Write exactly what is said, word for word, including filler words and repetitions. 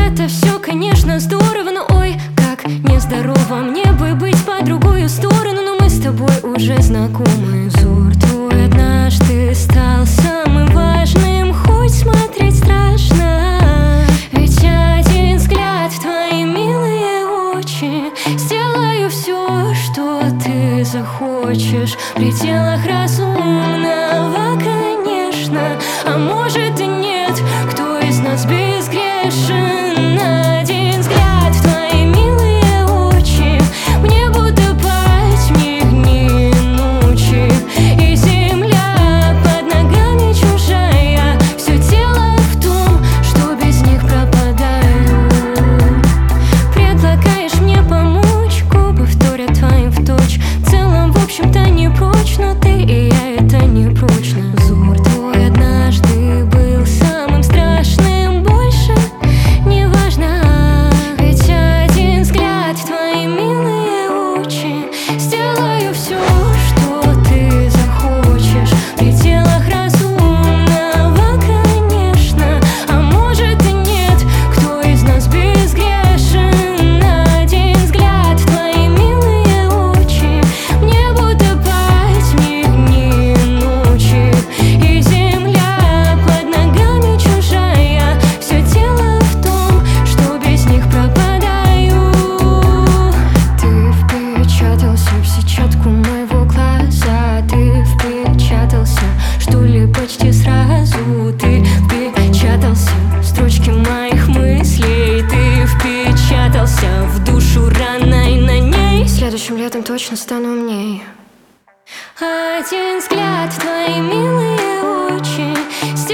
это все, конечно, здорово, но ой, как нездорово мне бы быть по другую сторону. Но мы с тобой уже знакомы. Взор твой однажды стал самым важным, хоть смотреть страшно. Ведь один взгляд в твои милые очи, сделаю все, что ты захочешь, в пределах разумного, конечно. А может и нет, кто из нас безгрешен? Один взгляд в твои милые очи, мне будто пасть в них дни и ночи. И земля под ногами чужая, все дело в том, что без них пропадаю. Предлагаешь мне помочь, губы вторят твоим в точь. В целом, в общем-то, не прочь, но ты и я, это не прочно. Взор твой однажды был самым страшным, больше не важно. Ведь один взгляд в твои милые очи, сделаю все, что ты захочешь, в пределах разумного, конечно. А может и нет, кто из нас безгрешен? Один взгляд в твои милые очи, мне будто пасть в них дни и ночи. И земля под ногами чужая, все дело в том, что без них пропадаю. Ты впечатался в сетчатку моего глаза, ты впечатался, что ли, почти сразу. Ты впечатался в строчки моих мыслей, ты впечатался в душу раной на ней. Следующим летом точно стану умней. Один взгляд в твои милые очи,